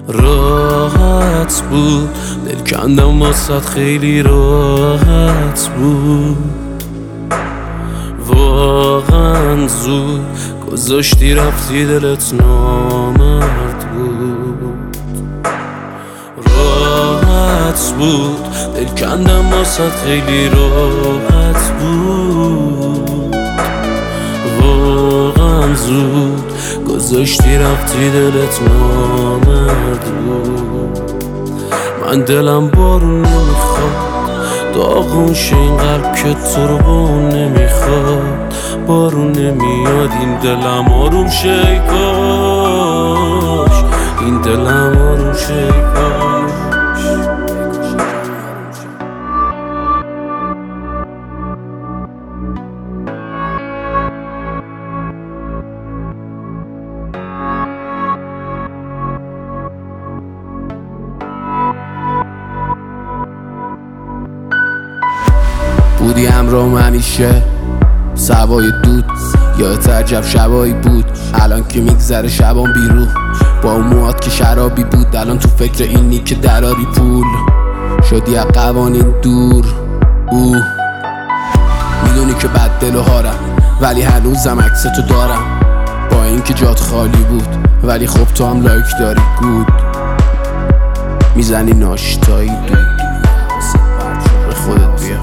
راحت بود، دل کندم واسد خیلی راحت بود. واقعا زود گذاشتی رفتی، دلت نامرد بود. راحت بود، دل کندم واسد خیلی راحت بود. واقعا زود گذاشتی رفتی، دلت نامرد بود. من دلم بارون نمیخواد، داغون شه این قلب که تو رو با اون نمیخواد. بارون نمیاد این دلم آروم شه ای کاش، این دلم آروم شه ای کاش. بودی همراهم همیشه، سوای دود یادت عجب شبایی بود. الان که میگذره شبام بیرو، با اون موهات که شرابی بود. الان تو فکر اینی که دراری پول، شدی از قوانین دور. میدونی که بد دل و هارم، ولی هنوزم عکستو دارم. با اینکه جات خالی بود، ولی خب تو هم لایک داری. گود میزنی ناشتایی دود، به خودت بیا.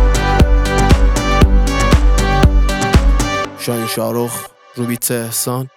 شاهین شاروخ، روبیت احسان.